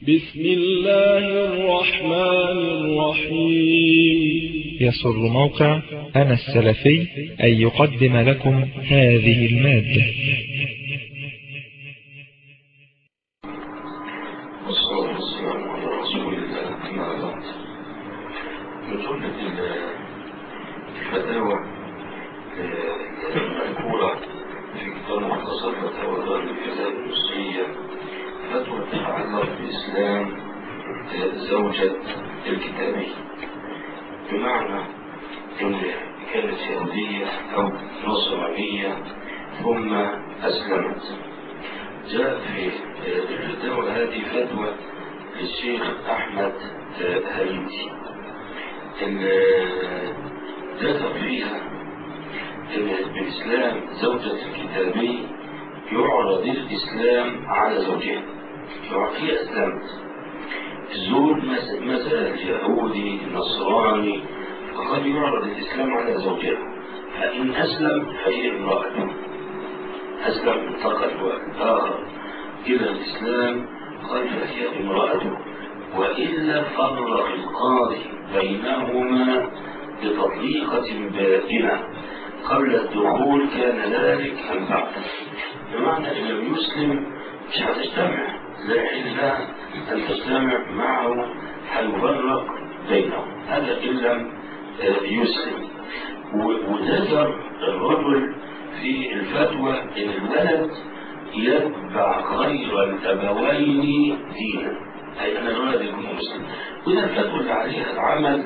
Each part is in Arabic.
بسم الله الرحمن الرحيم. يسر موقع أنا السلفي أن يقدم لكم هذه المادة. والصلاة والسلام على رسول الله أما بعد. من جملة الفتاوى المذكورة في كتاب مختصر فتاوى دار الفتاوى المصرية فتوى تتعلق بإسلام زوجة الكتابي، بمعنى أن كانت يهودية أو نصرانية ثم أسلمت. جاء في الفتاوى هذه فتوى للشيخ أحمد هريدي ذكر فيها أن بإسلام زوجة الكتابي يعرض الإسلام على زوجها. هي أسلمت، الزوج مثلا اليهودي النصراني فقد يعرض الإسلام على زوجها، فإن أسلم فهي امرأته، أسلم انتقل آخر إلى الإسلام قال فهي امرأته، وإلا فرق القاضي بينهما بتطليقة بائنة قبل الدخول كان ذلك أم بعد. بمعنى إن لم يسلم مش هتجتمع، لا إلا أن تجتمع معه هيفرق بينهم، هذا إن لم يسلم. وذكر الرجل في الفتوى إن الولد يتبع غير الأبوين دينا، أي أن الولد يكون مسلم. وده الفتوى اللي عليها العمل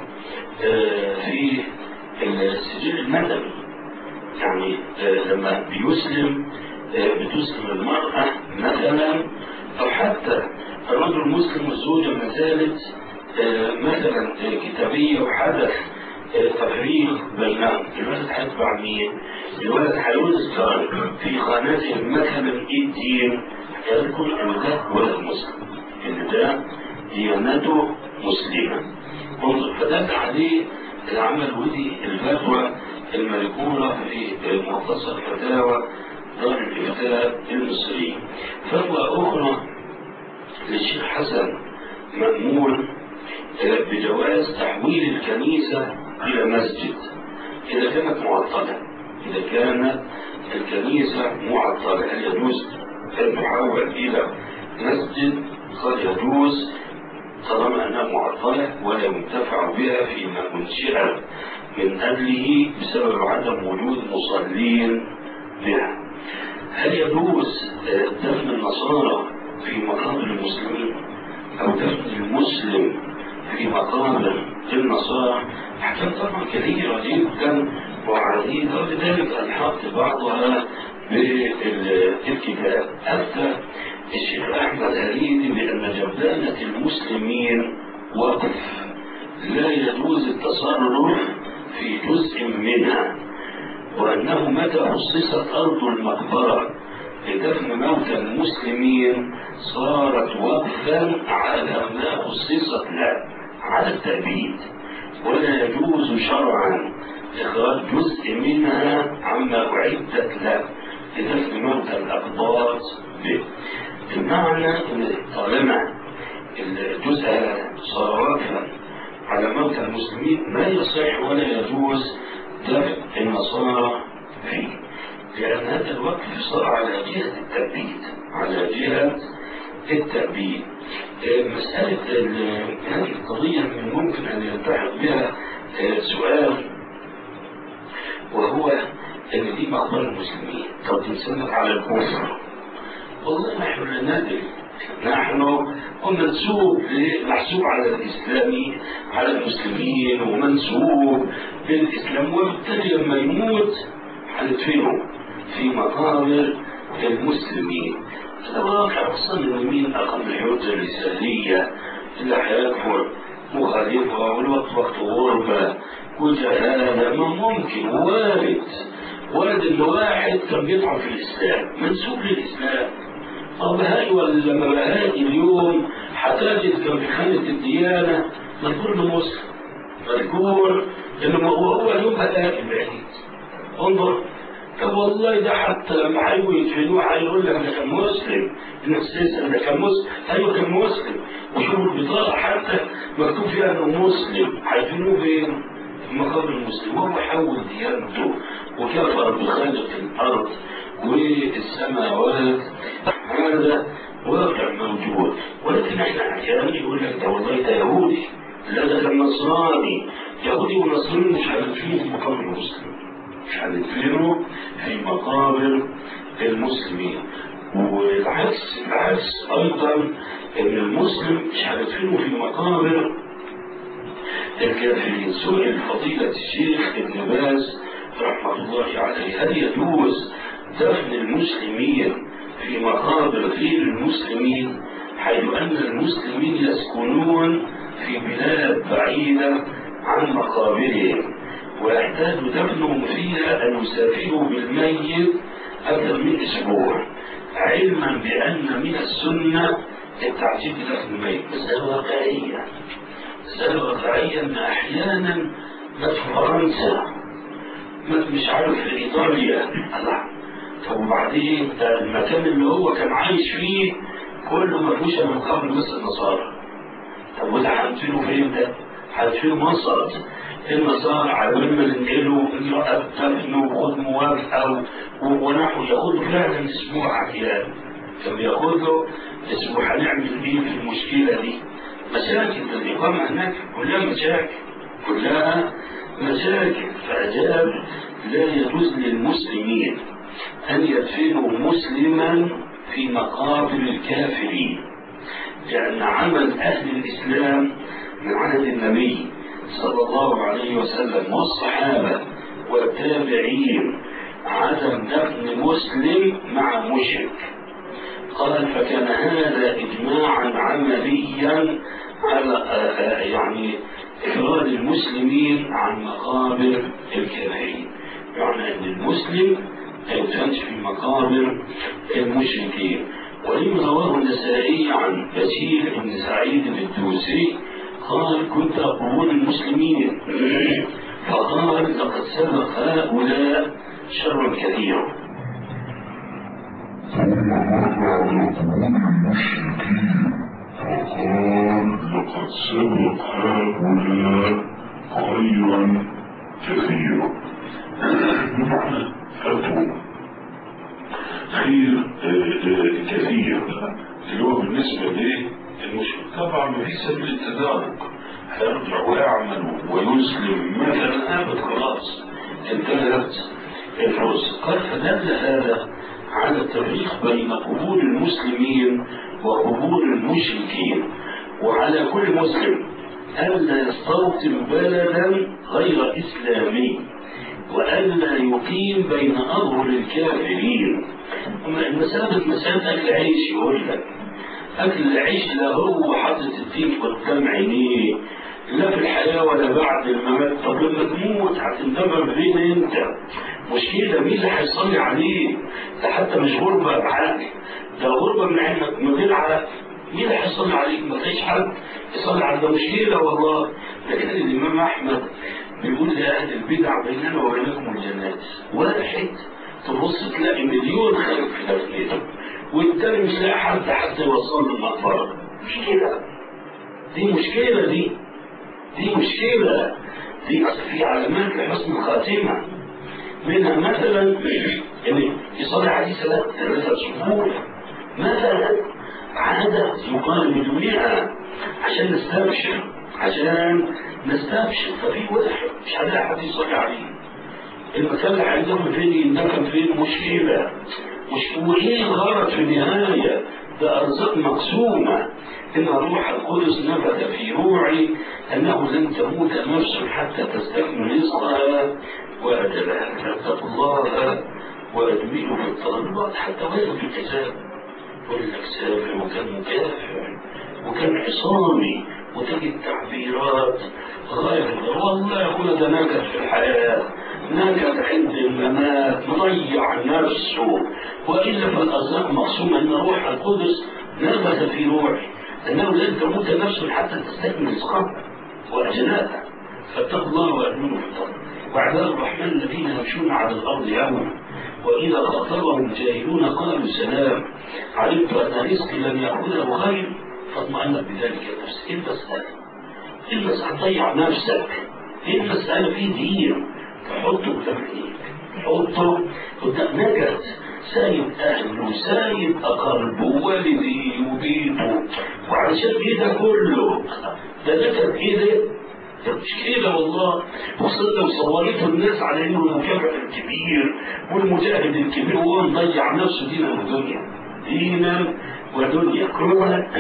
في السجل المدني، يعني لما بيسلم بتسلم المرأة مثلا، أو حتى الرجل المسلم والزوجة ما زالت مثلا كتابية وحدث تفريق بينهم، الولد هيتبع مين؟ الولد هيذكر في قناته مثلا الدين، يذكر أن ده ولد مسلم، إن ده ديانته مسلمة. انظر، فدل عليه العمل ودي الفتوى المذكورة في مختصر فتاوى دار الفتاة المصرية. فتوى أخرى للشيخ حسن مأمون بجواز تحويل الكنيسة إلى مسجد إذا كانت معطلة. إذا كانت الكنيسة معطلة هل يجوز أن تحول إلى مسجد؟ قد يجوز طالما أنها معطلة ولا ينتفع بها فيما أنشئ من أجله بسبب عدم وجود مصلين بها. هل يجوز دفن النصارى في مقابر المسلمين أو دفن المسلم في مقابر النصارى؟ أحكام طبعا كثيرة جدا وعديدة، ولذلك ألحقت بعضها بالكتاب. أفتى الشيخ أحمد هريدي بأن جبانة المسلمين وقف، لا يجوز التصرف في جزء منها، وأنه متى خصصت أرض المقبرة لدفن موتى المسلمين صارت وقفا على ما خصصت له على التأبيد، ولا يجوز شرعا إخراج جزء منها عما أعدت له لدفن موتى الأقباط به. بمعنى أن طالما الجزء صار وقفا على موتى المسلمين ما يصح ولا يجوز دفن النصارى فيه، لأن هذا الوقف صار على جهة التأبيد، على جهة التأبيد. مسألة هذه القضية من ممكن أن يلتحق بها سؤال، وهو أن دي مقبرة المسلمين قد تنسمك على الكفر. والله نحن لا ندري، نحن محسوب على الإسلام على المسلمين ومنسوب للإسلام، وبالتالي لما يموت هندفنه في مقابر المسلمين. هذا واقع أصلا من مين أقام الحجة الرسالية اللي هيكفر مخالفة والوقت وقت غربة وجهالة. ما ممكن وارد إن واحد كان بيطعن في الإسلام منسوب للإسلام. بهاي ولا ما بهاي اليوم هتجد كان في خانة الديانة مذكور إنه مسلم، مذكور إنه هو يوم هداك العيد. انظر طب والله ده حتى لما هيجوا يدفنوه هيقول لك ده كان مسلم، الناس تسأل ده كان مسلم، ايوه كان مسلم، وشوفوا البطاقة حتى مكتوب فيها انه مسلم، هيدفنوه فين؟ في مقابر المسلم. وهو حول ديانته وكفر بخالق الارض والسماوات، هذا واقع موجود. ولكن احنا احيانا يقول لك ده والله ده يهودي، لا ده كان نصراني، يهودي ونصراني مش هندفنه في مقابر المسلم، مش هندفنه في مقابر المسلمين. والعكس ايضا ان المسلم مش هندفنه في مقابر الكافرين. سئل فضيلة الشيخ ابن باز رحمة الله عليه هل يجوز دفن المسلمين في مقابر غير المسلمين، حيث أن المسلمين يسكنون في بلاد بعيدة عن مقابرهم ويحتاج دفنهم فيها أن يسافروا بالميت أكثر من أسبوع، علما بأن من السنة التعجيل بدفن الميت. مسألة واقعية أن أحيانا ما في فرنسا، ما مش عارف في إيطاليا، الله، طب وبعدين ده المكان اللي هو كان عايش فيه كله ما فيهوش من قبل مثل النصارى. طب وده هندفنه فين ده؟ هندفنه مصر. النصارى على ما ننقله امرأة تبني وخد موافقة ونحو ياخدوا فعلا أسبوع أحيانا. طب ياخدوا أسبوع هنعمل إيه في المشكلة دي؟ مشاكل الإقامة هناك كلها مشاكل. فأجاب لا يجوز للمسلمين أن يدفنوا مسلما في مقابر الكافرين، لأن عمل أهل الإسلام من عهد النبي صلى الله عليه وسلم والصحابة والتابعين عدم دفن مسلم مع مشرك. قال فكان هذا إجماعا عمليا على يعني إخراج المسلمين عن مقابر الكافرين، يعني أن المسلم لا يدفنش في مقابر المشركين. ولما رواه النسائي عن بشير بن سعيد الدوسي قال كنت أقول المسلمين فقال لقد سبق هؤلاء شر كثير. ثم مر على قبور المشركين فقال لقد سبق هؤلاء خيرا كثيرا، بمعنى فاتوا خير كثير اللي هو بالنسبة للمشرك. طبعا ما في سبيل التدارك، هيرجع ويعمل ويسلم مثلا ابد خلاص انتهت الفرصة. قال فدل هذا على التفريق بين قبور المسلمين وقبور المشركين، وعلى كل مسلم ألا يستوطن بلدا غير إسلامي وألا يقيم بين أظهر الكافرين. مسألة أكل عيش، يقول لك أكل العيش لا هو حاطط الدين قدام عينيه لا في الحياة ولا بعد الممات. طب لما تموت هتندمر فين انت؟ مشكلة مين اللي هيصلي عليك؟ ده حتى مش غربة بعقل، ده غربة من عينك من غير عقل. مين اللي هيصلي عليك؟ ما تلاقيش حد يصلي عليك، ده مشكلة والله. لكن الإمام أحمد بيقول لأهل البدع بيننا وبينكم الجنات، واحد تبص تلاقي مليون خلق في دفنته والتاني مش لاقي حد حتى يوصل للمقبرة. مشكلة دي، مشكلة دي مشكلة دي. أصل في علامات لحسن الخاتمة، منها مثلا إن يصلي عليه 3 شهور مثلا عادة يقال بدونها عشان نستبشر. ففي واحد مش هنلاقي حد يصلي عليه، المكان اللي عندهم فين يندفن فين؟ مشكلة. وإيه الغرض في النهاية؟ ده أرزاق مقسومة. إن روح القدس نفث في روعي أنه لن تموت نفس حتى تستكمل رزقها وأجلها، فاتقوا الله وأدمنوا في الطلبات. حتى وزن في الكتاب يقول لك سافر وكان مكافر وكان عصامي، وتجد تعبيرات غاية والله يقول ده نكد في الحياة، نكد عند الممات، مضيع نفسه. وإلا فالأرزاق مقسومة. إن روح القدس نفث في روحي أنه لن تموت نفس حتى تستكمل رزقها وأجلها، فاتقوا الله وأدمنوا في الطلب. وعباد الرحمن الذين يمشون على الأرض يوما وإذا خاطبهم جاهلون قالوا سلام، علمت أن رزقي لم يأخذه غير فاطمئنت بذلك النفس. إيه المسألة؟ إيه المسألة؟ تضيع نفسك. إيه المسألة؟ في دين تحطه قدام عينيك، تحطه قدام نجد، سايب أهله، سايب أقربه ووالديه وبيته، وعشان كده كله ده نجد كده. مش كده والله. وصلنا وصورته الناس على انه المكافح الكبير والمجاهد الكبير، وهو مضيع نفسه دينا ودنيا، دينا ودنيا كلها.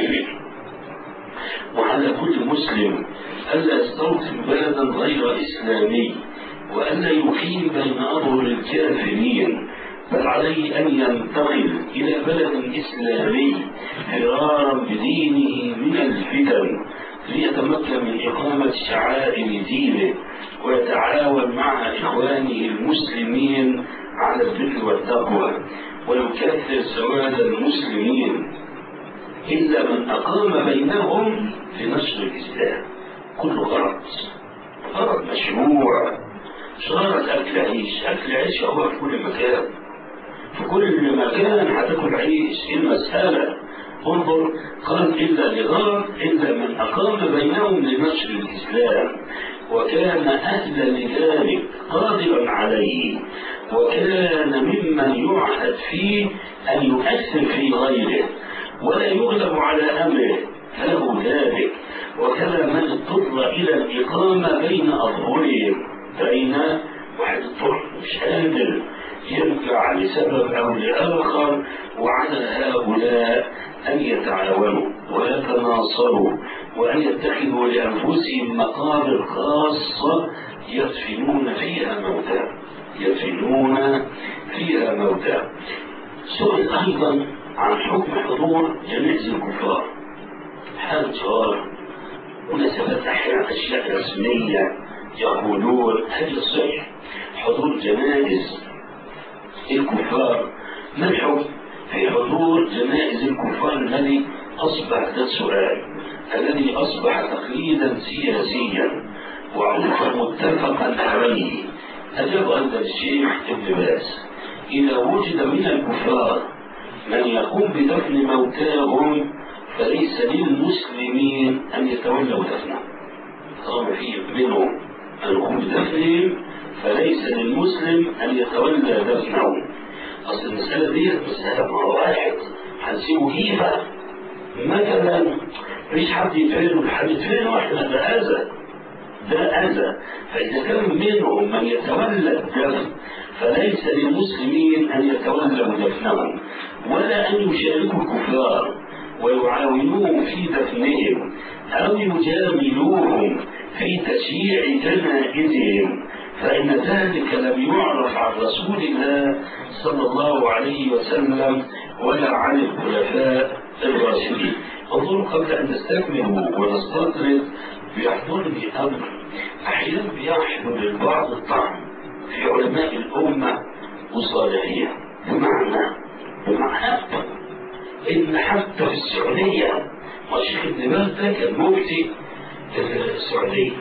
وعلى كل مسلم الا يستوطن بلدا غير اسلامي، والا يقيم بين اظهر الكافرين، بل عليه ان ينتقل الى بلد اسلامي فرارا بدينه من الفتن، ليتمكن من إقامة شعائر دينه ويتعاون مع إخوانه المسلمين على البر والتقوى، ويكثر سواد المسلمين إلا من أقام بينهم لنشر الإسلام. كل غرض مشروع، شغلة أكل عيش. أكل عيش هو في كل مكان، في كل مكان هتاكل عيش. المسألة انظر، قال إلا لغرض إلا من أقام بينهم لنشر الإسلام وكان أهلا لذلك قادرا عليه، وكان ممن يعهد فيه أن يؤثر في غيره ولا يغلب على أمره فله ذلك، وكذا من اضطر إلى الإقامة بين أظهرهم، بين واحد اضطر مش قادر يرجع لسبب أو لآخر، وعلى هؤلاء أن يتعاونوا ويتناصروا وأن يتخذوا لأنفسهم مقابر خاصة يدفنون فيها موتى. سئل أيضا عن حكم حضور جنائز الكفار، حال جار مناسبات أحيانا أشياء رسمية يقولون هل يصح حضور جنائز الكفار؟ ما الحكم في حضور جنائز الكفار الذي أصبح ده السؤال الذي أصبح تقليدا سياسيا وعرفا متفقا عليه؟ أجاب أن الشيخ ابن باز إذا وجد من الكفار من يقوم بدفن موتاهم فليس للمسلمين أن يتولوا دفنه. طالما في منهم أن يقوم بدفنهم فليس للمسلم أن يتولى دفنه. أصل المسألة دي مسألة مع واحد هنسيبه كيفة مثلا، مفيش حد يدفنه، حد يدفنه احنا ده أذى. فإذا كان منهم من يتولى الدفن فليس للمسلمين أن يتولوا دفنهم ولا أن يشاركوا الكفار ويعاونوهم في دفنهم أو يجاملوهم في تشييع جنائزهم، فإن ذلك لم يعرف عن رسول الله صلى الله عليه وسلم ولا عن الخلفاء الراشدين. انظروا قبل أن نستكمل ونستطرد بيحضرني أمر أحيانا بيحضر البعض الطعن في علماء الأمة وصالحين، بمعنى إن حتى في السعودية والشيخ ابن باز ده كان مفتي السعودية،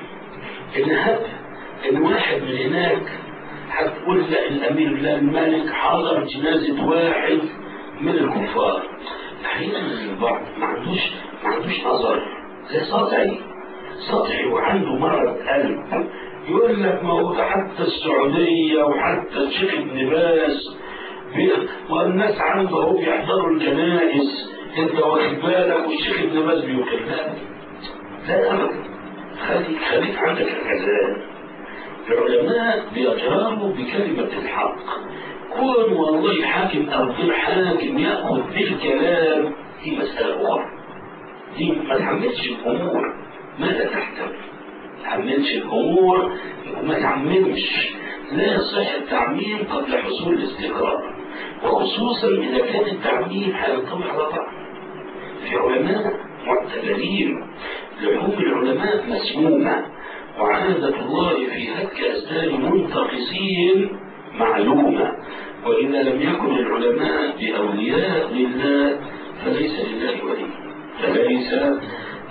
إن واحد من هناك هتقول لا الأمير لا الملك حضر جنازة واحد من الكفار. أحيانا البعض ما عندوش نظر، زي سطحي وعنده مرض قلب، يقول لك ما هو حتى السعودية وحتى الشيخ ابن باز والناس عنده هو بيحضروا الجنائز، انت واخد بالك والشيخ ابن باز بيكلمك. لا أبدا، خليك عندك الكذاب. العلماء بيجرموا بكلمة الحق، كون والله حاكم أو غير حاكم يأخذ بالكلام دي مسألة أخرى، دي ما تحملش الأمور ماذا تحتمل، تحملش الأمور وما تعممش. لا يصح التعميم قبل حصول الاستقرار، وخصوصا إذا كان التعميم هينطبق على بعض. في علماء معتبرين، لحوم العلماء مسمومة، وعادة الله في هتك أسنان منتقصين معلومة، وإذا لم يكن العلماء بأولياء لله فليس لله ولي،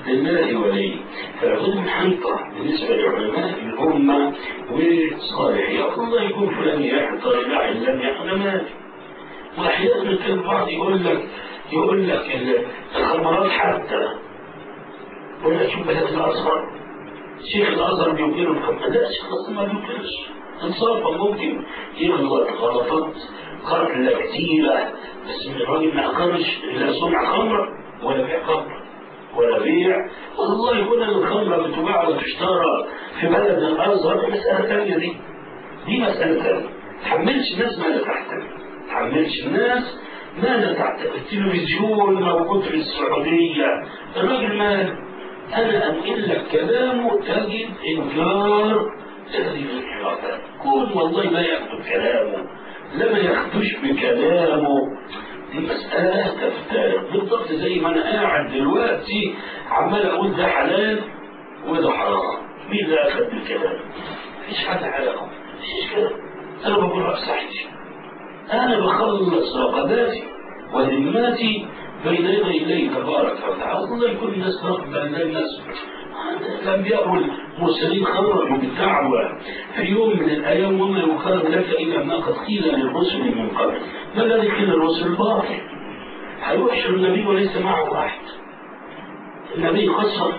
لله ولي. فالعقود محنطة بالنسبة لعلماء الأمة وصالحين. الله يكون فلان يحضر لا لم يحضر. وأحيانا كان البعض يقول لك الخمرات حتى ولا شوف بلد الأزهر شيخ الأزهر بيوكله الخمرات. لا شيخ الأزهر ما بيوكلش انصافا، ممكن يغلط غلطات قتلة كتيرة بس الراجل ما أقرش لا صنع خمر ولا بيع خمر ولا بيع. والله يقول أن الخمرة بتباع وتشترى في بلد الأزهر مسألة ثانية. دي مسألة ثانية. تحملش الناس ما لا تحتمل، تحملش الناس ما لا تحتمل. التلفزيون موجود في السعودية، الراجل مال. أنا أنقل لك كلامه تجد إنكار هذه الانحرافات. كون والله ما ياخذ كلامه لا ما ياخذوش بكلامه. دي مسألة تفترق بالضبط زي ما أنا قاعد دلوقتي عمال أقول ده حلال وده حرام. مين اللي أخذ بالكلام؟ مفيش حد علاقه، مفيش كده. أنا بقول رأس صحيح، أنا بخلص رقباتي وذماتي بين يدي الله تبارك وتعالى. الله يكون الناس رغبة الناس. الأنبياء والمرسلين خرجوا بالدعوة في يوم من الأيام وما يقال لك إلا ما قد قيل للرسل من قبل. ما الذي قيل للرسل؟ باطل. هيحشر النبي وليس معه واحد. النبي قصر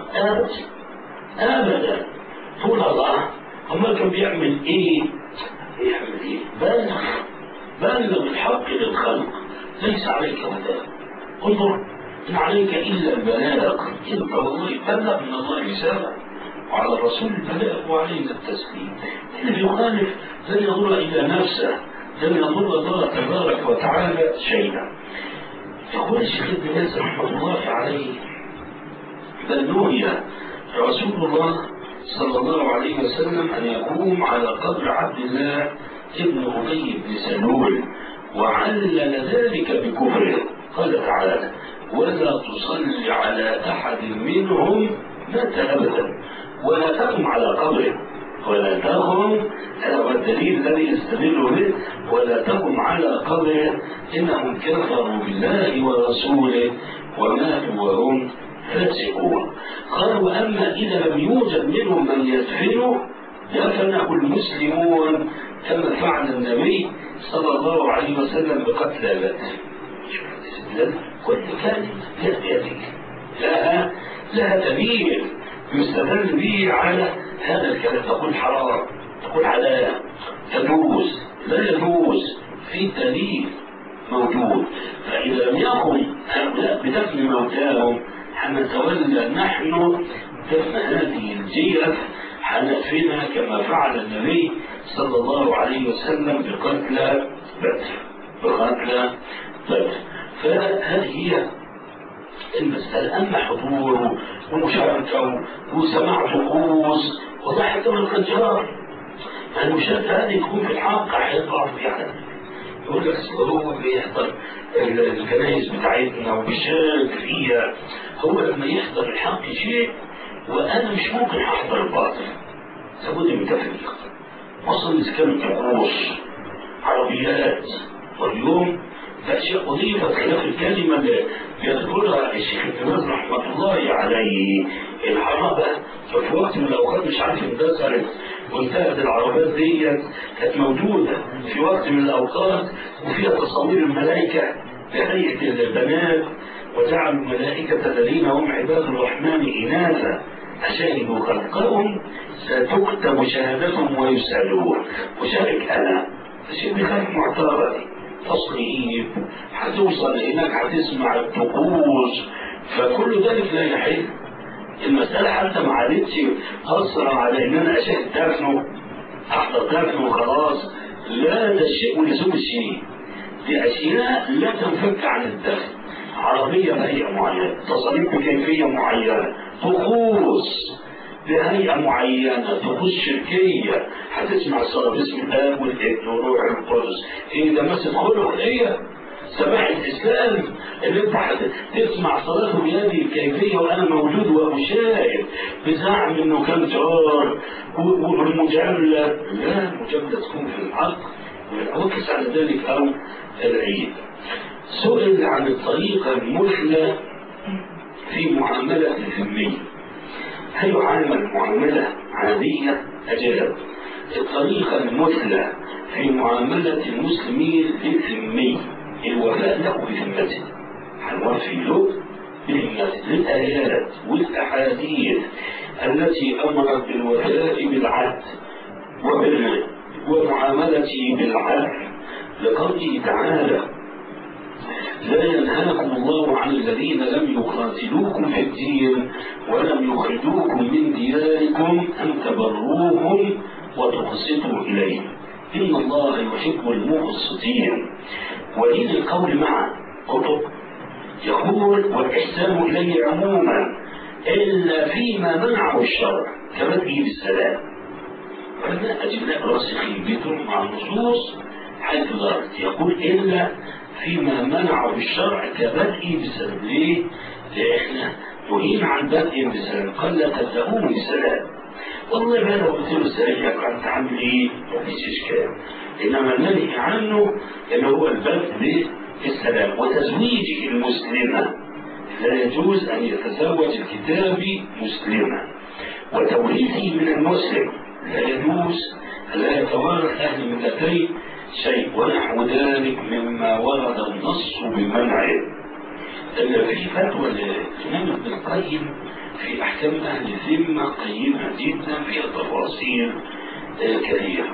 أبدا طول الله. أما كان بيعمل إيه؟ يعمل إيه؟ بلغ الحق للخلق ليس عليك هداه. انظر إن عليك إلا البلاغ. أنت والله بلغ من الله رسالة وعلى الرسول البلاغ وعلينا التسليم. اللي يخالف لن يضر إلا نفسه، لن يضر الله تبارك وتعالى شيئا. يقول الشيخ ابن باز رحمه الله عليه بل نهي رسول الله صلى الله عليه وسلم أن يقوم على قبر عبد الله ابن أبي بن سلول وعلل ذلك بكفره. قال تعالى ولا تصلي على أحد منهم مات أبدا ولا تقم على قبره ولا تقم. هذا الدليل الذي يستدل به ولا تقم على قبره إنهم كفروا بالله ورسوله وماتوا وهم فاسقون. قالوا أما إذا لم يوجد منهم من يدفنه دفنه المسلمون كما فعل النبي صلى الله عليه وسلم بقتل بدر. كل كلمة بيدك لها دليل يستدل به على هذا الكلام. تقول حرام، تقول حلال، تجوز، لا يجوز، في دليل موجود. فإذا لم يكن هؤلاء بدفن موتاهم حنتولى نحن دفن هذه الجيرة، حندفنها كما فعل النبي صلى الله عليه وسلم بقتل بدر. فهذه هي المسألة. أما حضور ومشاركة وسماع طقوس وضحك من الخنجار، المشاركة هذه تكون في الحق حيطلع فيها. يقول لك هو بيحضر الكنائس بتاعتنا وبيشارك فيها. هو لما يحضر الحق شيء وأنا مش ممكن أحضر الباطل، لابد من تفريق. وصل إذا كانت طقوس عربيات واليوم أشياء أضيفت خلاف الكلمة اللي يذكرها الشيخ ابن باز رحمة الله عليه. العربة ففي وقت من الأوقات مش عارف اندثرت وانتهت العربات دي كانت موجودة في وقت من الأوقات وفيها تصاوير الملائكة بهيئة البنات وجعلوا الملائكة الذين هم عباد الرحمن إناثا أشهدوا خلقهم ستكتب شهادتهم ويسألون. وشارك أنا الشيء بخلاف معترض تصريف هتوصل هناك هتسمع الطقوس، فكل ذلك لا يحل. المسألة حتى ما عادتش أسرع على إن أنا أشاهد دفنه أحضر دفنه وخلاص. لا، ده الشيء ولزوم الشيء. دي أشياء لا تنفك عن الدفن. عربية بهيئة معينة، تصاريف بكيفية معينة، طقوس بهيئة معينة، طقوس شركية هتسمع الصلاة باسم الآب والابن والروح القدس. إيه ده مسجد خلق إيه؟ سماح الإسلام اللي أنت تسمع صلاته بهذه الكيفية وأنا موجود وأشاهد بزعم إنه كان جار والمجاملة. لا، المجاملة تكون في الحق وينعكس على ذلك أو العيد. سئل عن الطريقة المثلى في معاملة الذمي. هل يعامل معاملة عادية؟ أجل. الطريقة المثلى في معاملة المسلمين للذمي الوفاء له بذمته، هنوفي له بذمته. الآيات والأحاديث التي أمرت بالوفاء بالعهد ومعاملته بالعدل، لقوله تعالى: لا ينهاكم الله عن الذين لم يقاتلوكم في الدين ولم يخرجوكم من دياركم أن تبروهم وتقسطوا إليهم إن الله يحب المقسطين. ولين القول مع كتب يقول: والإحسان إليه عموما إلا فيما منعه الشرع كبدء بالسلام. علماء أجلاء راسخين بيتهم مع النصوص حيث دارت، يقول إلا فيما منعه الشرع كبدء بالسلام. ليه؟ لإحنا نهين عن بدء بالسلام، قال لا تبدأوا بالسلام. والله ما لو قلت له السلام يقرأ تعمل إيه؟ مفيش إشكال. إنما النهي عنه اللي هو البدء بالسلام. وتزويج المسلمة لا يجوز أن يتزوج الكتابي مسلمة، وتوريثه من المسلم لا يجوز، لا يتوارث أهل الملتين شيء، ونحو ذلك مما ورد النص بمنعه. في فتوى الإمام ابن القيم في أحكام أهل الذمة قيمة جدا فيها تفاصيل كثيرة.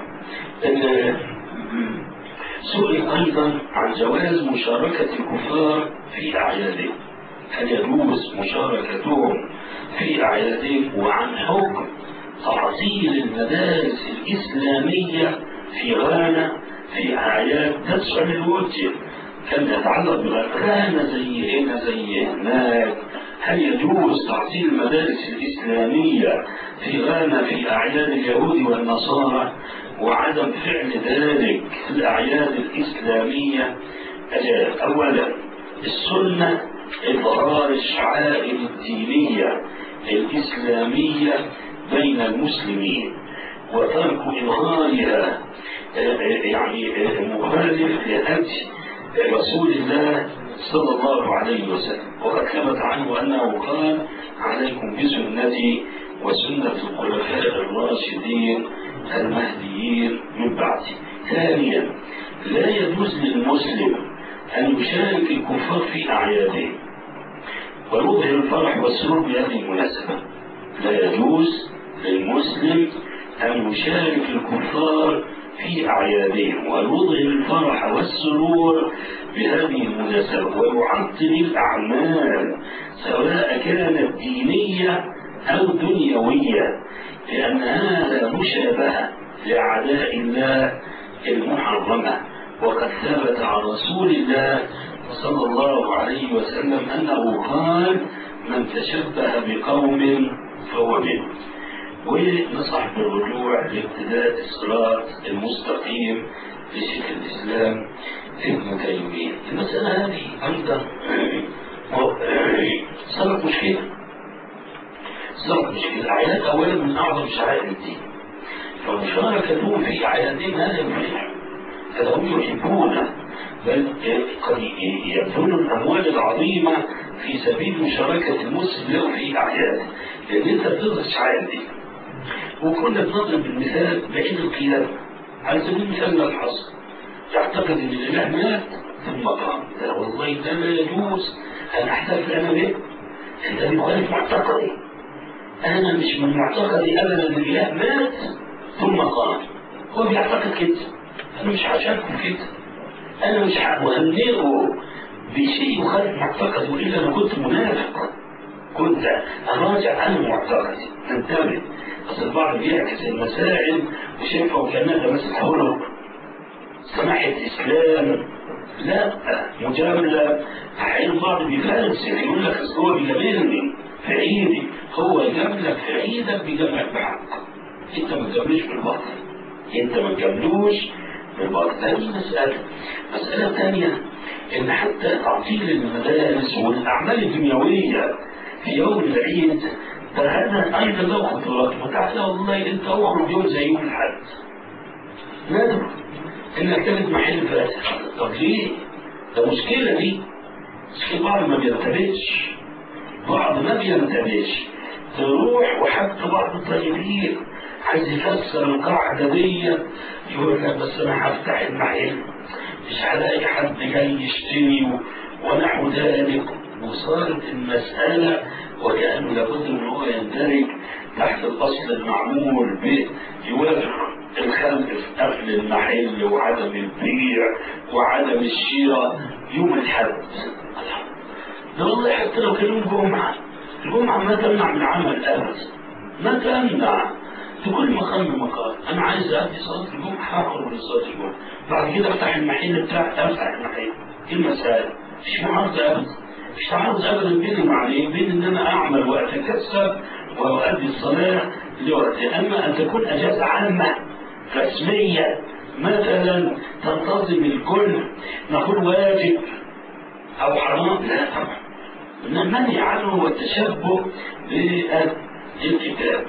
سئل أيضا عن جواز مشاركة الكفار في أعيادهم، هل يجوز مشاركتهم في أعيادهم، وعن حكم تعطيل المدارس الإسلامية في غانا في أعياد. ده السؤال الوجه كان يتعلق بغانا زي هنا زي هناك. هل يجوز تعطيل المدارس الإسلامية في غانا في أعياد اليهود والنصارى وعدم فعل ذلك في الأعياد الإسلامية؟ أولا، السنة إظهار الشعائر الدينية الإسلامية بين المسلمين، وترك إظهارها يعني مخالف لهدي رسول الله صلى الله عليه وسلم. وقد ثبت عنه أنه قال: عليكم بسنتي وسنة الخلفاء الراشدين المهديين من بعدي. ثانيا، لا يجوز للمسلم أن يشارك الكفار في أعيادهم ويظهر الفرح والسرور بهذه المناسبة. لا يجوز للمسلم أن يشارك الكفار في أعيادهم ويظهر الفرح والسرور بهذه المناسبة، ويعطل الأعمال سواء كانت دينية أو دنيوية، لأن هذا مشابهة لأعداء الله المحرمة. وقد ثبت عن رسول الله صلى الله عليه وسلم أنه قال: من تشبه بقوم فهو منهم. ونصح بالرجوع لابتداء الصراط المستقيم لشيخ الإسلام ابن تيمية. المسألة هذه أيضا صارت مشكلة. الأعياد أولا من أعظم شعائر الدين، فمشاركتهم في أعيادهم هذا يفرح، فهم يحبون، بل قد يبذلون الأموال العظيمة في سبيل مشاركة المسلم له في أعياده، لأن أنت بتظهر شعائر دي. وكنا بنضرب المثال بعيد القيامة على سبيل المثال الحصر، يعتقد أن الإله مات ثم قام. لا والله ده لا يجوز أن أحتفل أنا به، أنت بمخالف معتقدي. أنا مش من معتقدي أبدا أن الإله مات ثم قام، هو بيعتقد كده، أنا مش هشاركه كده، أنا مش هأهنئه بشيء يخالف معتقدي، وإلا أنا كنت منافق، كنت أراجع عن معتقدي. انتبه، أصل البعض بيعكس المسائل وشايفها وكأنها بس حلو سماحة إسلام. لا، مجاملة. أحيانا البعض بيفلسف يقول لك أصل هو بيجاملني في عيدي، هو يجاملك في عيدك بيجاملك بحق. أنت ما تجاملوش بالباطل، أنت ما تجاملوش بالباطل. هذه مسألة ثانية، إن حتى تعطيل المدارس والأعمال الدنيوية في يوم العيد فهذا أيضا له خطورات. وتعالى والله أنت أخرج يوم زي يوم الحد، نادر إنك تجد محل فاتح. طب ليه؟ ده مشكلة دي. بعض ما بيرتبطش بعض ما بينتبهش، تروح وحتى بعض الطيبين عايز يكسر القاعدة دي، يقول لك بس أنا هفتح المحل مش هلاقي حد جاي يشتري ونحو ذلك. وصارت المسألة وكأنه لابد من هو يندرج تحت الأصل المعمول به، يوافق الخلق في قفل المحل وعدم البيع وعدم الشراء يوم الحد. ده والله حتى لو كان يوم جمعة، الجمعة ما تمنع من عمل أبدا، ما تمنع. في كل مقام مقام، أنا عايز أدي صلاة الجمعة هخرج لصلاة الجمعة، بعد كده أفتح المحل بتاعي، أفتح المحل. إيه المسألة؟ مش معارضة أبدا، مش تعارض أبدا بين معنيين، بين إن أنا أعمل وأتكسب وأؤدي الصلاة لوقتها. أما أن تكون أجازة عامة رسمية مثلا تنتظم الكل، نقول واجب أو حرام، لا طبعا، المنع عنه والتشبه بالكتاب.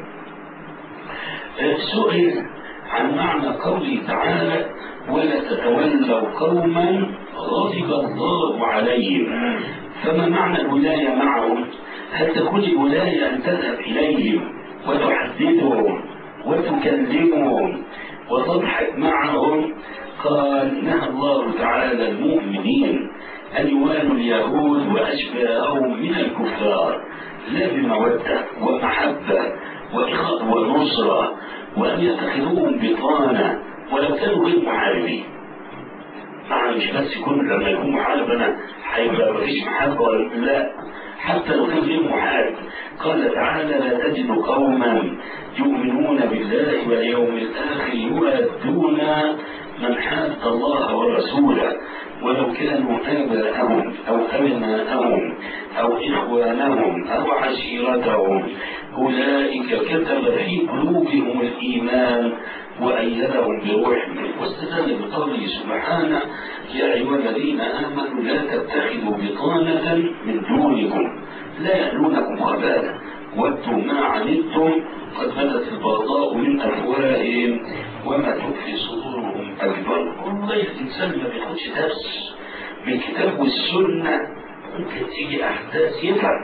سئل عن معنى قوله تعالى ولا تتولوا قوما غضب الله عليهم، فما معنى الولاية معهم؟ هل تكون الولاية أن تذهب إليهم وتحدثهم وتكلمهم وتضحك معهم؟ قال نهى الله تعالى المؤمنين أن يوالوا اليهود وأشباههم من الكفار، لا بمودة ومحبة ونصرة، وأن يتخذوهم بطانة ولو كانوا غير محاربين. معنى مش بس يكون لما يكون محارب أنا هيبقى مفيش محبة ولا لا، حتى لو كان غير محارب. قال تعالى لا تجد قوما يؤمنون بالله واليوم الآخر يؤدون من حاد الله ورسوله ولو كانوا آباءهم أو أبناءهم أو إخوانهم أو عشيرتهم أولئك كتب في قلوبهم الإيمان وأيدهم بروح منه. واستدل بقوله سبحانه يا أيها الذين آمنوا لا تتخذوا بطانة من دونكم لا يألونكم خبالا ودوا ما عنتم قد بدت البغضاء من أفواههم وما تخفي صدورهم أكبر. والله الإنسان ما بياخدش درس من الكتاب والسنة ممكن تيجي أحداث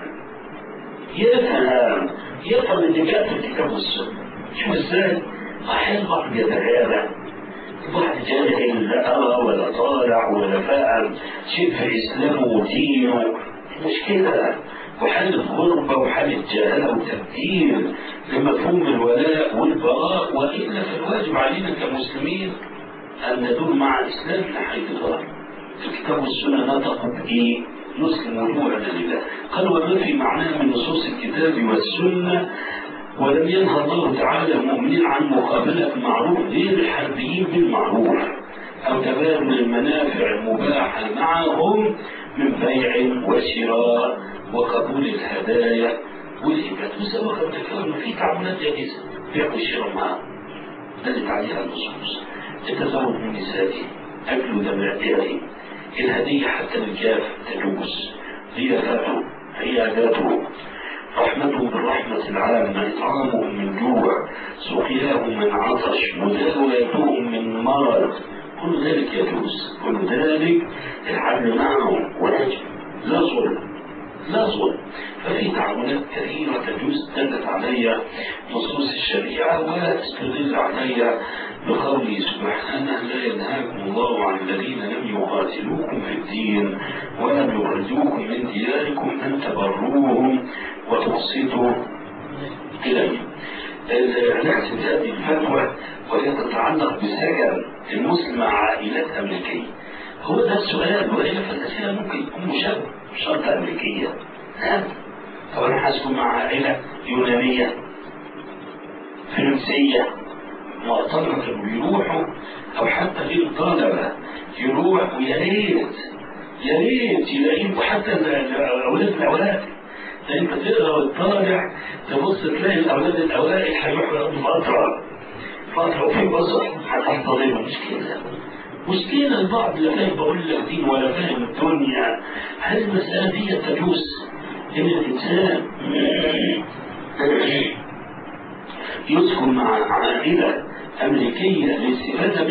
يفهم اللي جاء في الكتاب والسنة. شو ازاي؟ أحيانا بعض يتغابى، بعض جاهل لا أرى ولا طالع ولا فاهم شيء في إسلامه ودينه، مش كده. وحالة غربة وحالة جهالة وتبديل لمفهوم الولاء والبراء. وإلا فالواجب علينا كمسلمين أن ندور مع الإسلام ناحية الغرب. في الكتاب والسنة نطق بإيه؟ نسلم وجوهنا لله. قال وما في معناه من نصوص الكتاب والسنة ولم ينهى الله تعالى المؤمنين عن مقابلة المعروف غير الحربيين بالمعروف أو تبادل المنافع المباحة معهم من بيع وشراء وقبول الهدايا والهبات. وسبق ذكرنا في تعاملات جائزة بيع وشراء معهم دلت عليها النصوص، التزوج من نسائه، أكل ذبائحه، الهدية حتى الكاف تجوز، ضيافته، عياداته، رحمتهم بالرحمة العامة، إطعامهم من جوع، سقياهم من عطش، مداواتهم من مرض، كل ذلك يجوز، كل ذلك العدل معهم واجب، لا ظلم. ففي تعاملات كثيرة تجوز دلت عليها نصوص الشريعة واستدل عليها بقوله سبحانه لا ينهاكم الله عن الذين لم يقاتلوكم في الدين ولم يخرجوكم من دياركم أن تبروهم وتقسطوا إليهم. نحسب هذه الفتوى وهي تتعلق بسجن المسلم مع عائلات أمريكية. هو ده السؤال، وإلا فالأسئلة ممكن يكون مشابه شرطة أمريكية. طب أنا حاسبه مع عائلة يونانية فرنسية معتبرة بيروحوا أو حتى غير طالبة يروح، ويا ريت يلاقيه حتى الأولاد لأن أنت تقرأ وتطالع تبص تلاقي الأولاد الأوائل هيروحوا فترة وفي بصر هتحتضنهم. مشكلة البعض لا فاهم بقول لك دين ولا فاهم الدنيا. هل المسألة دي تجوز إن الإنسان يسكن مع عائلة أمريكية للاستفادة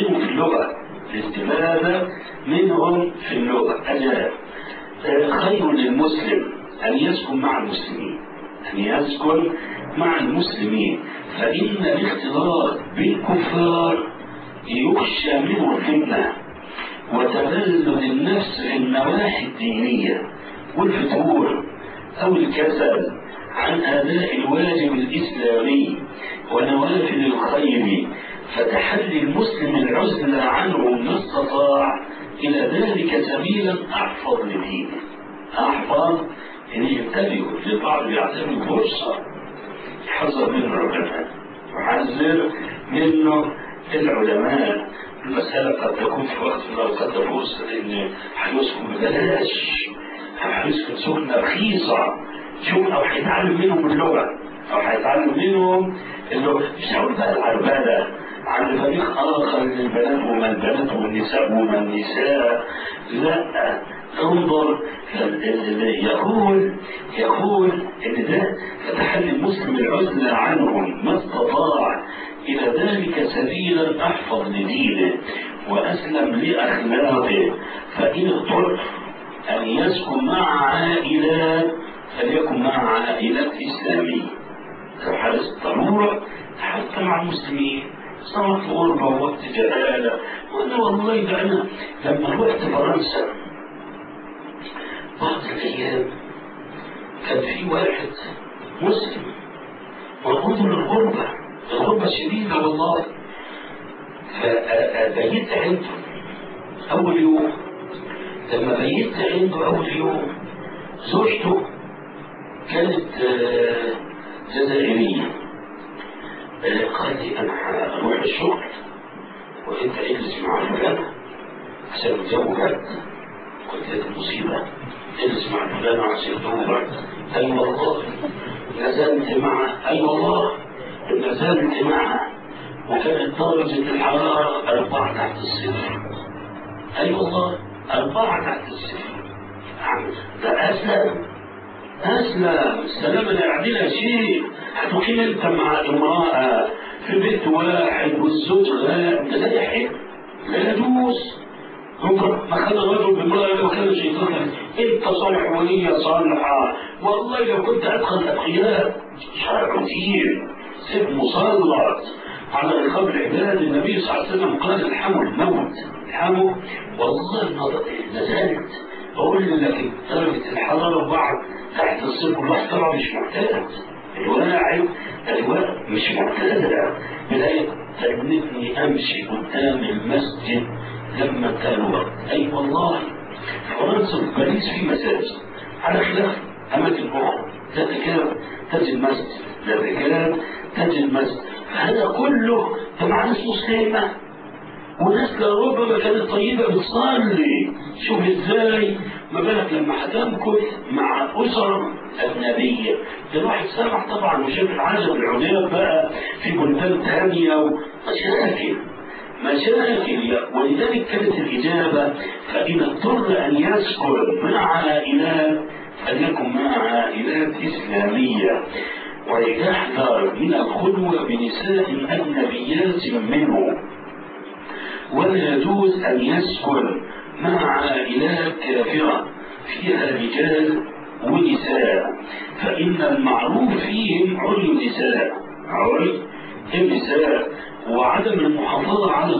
منهم في اللغة؟ أجاب خير للمسلم أن يسكن مع المسلمين، أن يسكن مع المسلمين، فإن الاختلاط بالكفار يخشى منه الفتنة وتبلد النفس في النواحي الدينية والفتور أو الكسل عن أداء الواجب الإسلامي ونوافل الخير، فتحلي المسلم العزلة عنه ما استطاع إلى ذلك سبيلا أحفظ لدينه. أحفظ يعني ينتبهوا للبعض يعتبر فرصة يحذر منه العلماء، يحذر منه العلماء. المسألة قد تكون في وقت من الأوقات فرصة لأن هيسكن ببلاش، هيسكن سكنة رخيصة، شوف أو هيتعلم منهم اللغة أو هيتعلم منهم اللغة. مش هقول بقى العربادة عن فريق آخر للبنات وما البنات والنساء وما النساء، لا، انظر يقول ان ده فتحلي المسلم العزلة عنهم ما استطاع الى ذلك سبيلا احفظ لدينه واسلم لاخلاقه، فان اضطر ان يسكن مع عائلات فليكن مع عائلات اسلاميه. لو حدث ضروره حتى مع المسلمين صارت غربه ووقت جهاله. وانا والله ده انا لما رحت فرنسا بعض الأيام كان في واحد مسلم موجود للغربة، الغربة شديدة والله، فبيت عنده أول يوم. لما بيت عنده أول يوم زوجته كانت جزائرية، قال لي أنا هروح الشغل وأنت اجلس مع فلانة عشان الجو برد. قلت لك المصيبة اجلس مع فلان عشان الجو برد. أي والله نزلت معه، أي والله نزلت معه وكانت درجة الحرارة 4 تحت الصفر. أي والله 4 تحت الصفر. ده أسلم السلام لا يعنينا شيء. هتقيم أنت مع امرأة في بيت واحد والزوج لا يحب، لا يجوز. ما خد الرجل بامرأة لو كان شيطانا انت صالح ولية صالحة. والله لو كنت ادخل اتقياء شرع كتير سيب مسلط على رقاب العباد. النبي صلى الله عليه وسلم قال الحموا الموت، الحموا. والله نزلت بقول لك درجة الحرارة بعد تحت الصفر واحترى مش معتاد. الواعي مش معتادة. بداية تجنبني امشي قدام المسجد لما كان وقت. أي والله فرنسا وباريس في مساجد على خلاف أماكن أخرى ذات كلام تجد مسجد، ذات كلام تجد مسجد. هذا كله مع ناس مسلمة وناس لربما كانت طيبة بتصلي. شوف ازاي ما بالك لما هتمكث مع أسر أجنبية. ده الواحد سامع طبعا وشاف العجب العجاب بقى في بلدان تانية ومشاكل. ولذلك كانت الإجابة فإن اضطر أن يسكن مع عائلات فليكن مع عائلات إسلامية ويحذر من الخلوة بنساء أجنبيات منه. ولا يجوز أن يسكن مع عائلات كافرة فيها رجال ونساء، فإن المعروف فيهم علو النساء وعدم المحافظة على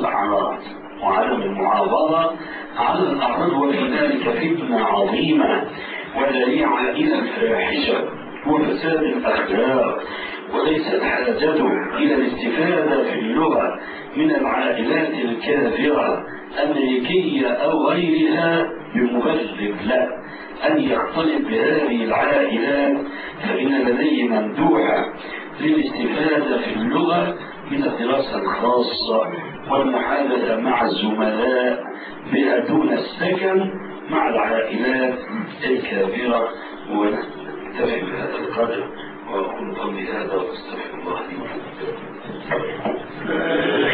الأعراض وفي ذلك فتنة عظيمة وذريعة إلى الفاحشة وفساد الأخلاق. وليست حاجته إلى الاستفادة في اللغة من العائلات الكافرة أمريكية أو غيرها بمبلغ لا أن يختلط بهذه العائلات، فإن لديه مندوحة للاستفادة في اللغة من الدراسة الخاصة والمحادثة مع الزملاء بها دون السكن مع العائلات الكافرة. ونكتفي بهذا القدر وأقول قولي هذا واستغفر الله لي ولكم.